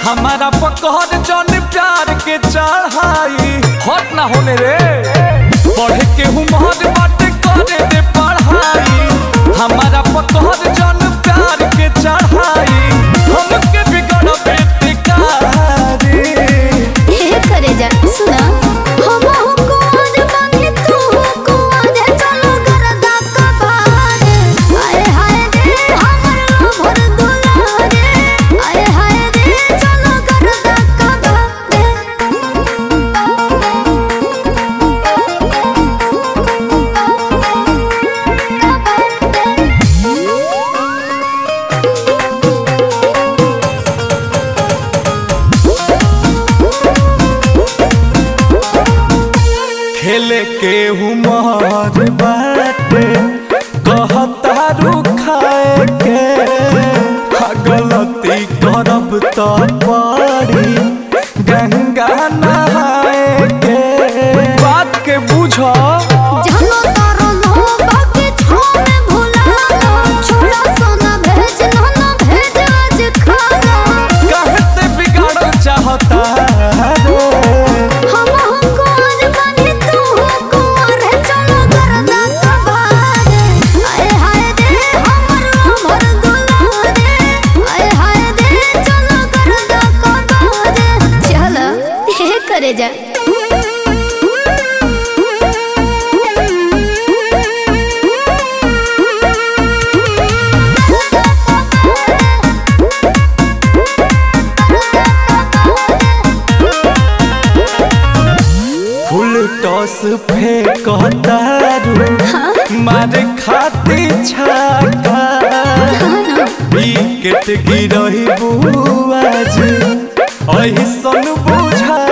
हमारा पकड़ जन प्यार के चढ़ाई हट ना होने रे पढ़े के हुमर बात करे दे पढ़ाई हमारा पकड़ जन प्यार के चढ़ाई हमके बिगड़ बेटिकारी हे करे जा सुना हम को आज बांधी तू को आज चलो गरदा कबार आए हाय रे हमर लोभर दुलारे आए हाय रे चलो गरदा खेले के हुमर बाटे कहता रुखाए के गलती करब तो पड़ी गंगा नहाए के बात के बुझो जानो तारो लोबा के छोने भुला छोड़ा सोना भेज ना भेज आज खाना कहते बिगाड़ चाहता रे हम को आज बांधी तू को रे चलो गरदा कबार आए हाय रे हमर लोभर दुलारे आए हाय रे चलो गरदा कबार चलो हे करे जा फुल टॉस फेंकता रू मारे खाती छाका विकेट गिरही बुआज ऐसन बुझा